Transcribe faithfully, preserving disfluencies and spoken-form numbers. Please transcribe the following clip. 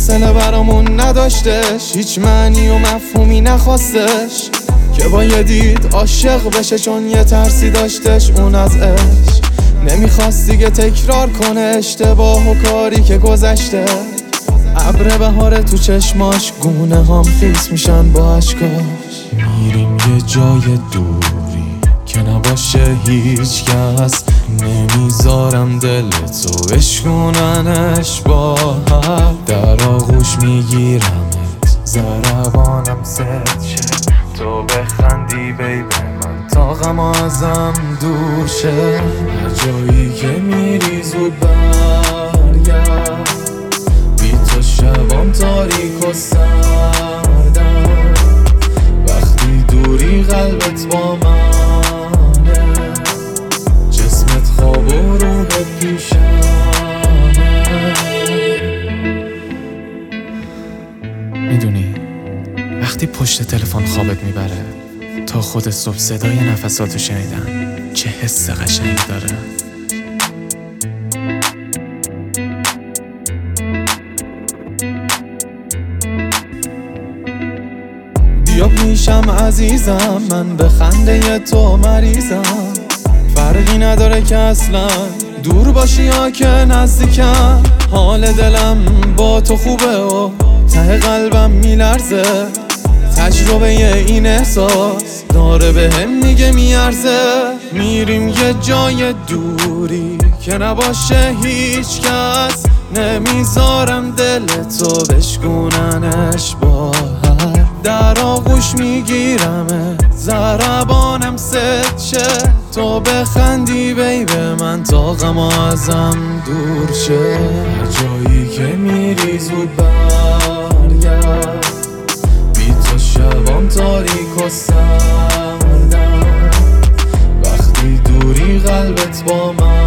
حوصله برامون نداشتش، هیچ معنی و مفهومی نخواستش که با یه دید عاشق بشه، چون یه ترسی داشتش اون از عشق. نمیخواست دیگه تکرار کنه اشتباه و کاری که گذشته. ابر بهاره تو چشماش، گونه هم خیس میشن با عشقاش. میریم یه جای دوری که نباشه هیچ کس، نمیذارم دلتو بشکوننش با هر در آغوش میگیرمت، ضربانم زد شه تو بخندی بیبه من تا غم ازم دور شه. هر جایی که میری زود برگرد، بی تو شبام تاریک و سردم، وقتی دوری قلبت با منه، جسمت خواب و روحت پیشمه. میدونی وقتی پشت تلفن خوابت میبره، تا خود صبح صدای نفساتو شنیدن چه حس قشنگی داره. بیا پیشم عزیزم، من به خنده تو مریضم. فرقی نداره که اصلا دور باشی یا که نزدیکم. حال دلم با تو خوبه و ته قلبم میلرزه. تجربه این احساس داره به هم میگه میارزه. میریم یه جای دوری که نباشه هیچ کس، نمیذارم دلتو بشکوننش با هر در آغوش میگیرمه، ضربانم زد شه تو بخندی بیبه من تا غم ازم دور شه. هر جایی که میری زود برگرد، بی تو شبام تاریک و سردم، وقتی دوری قلبت با من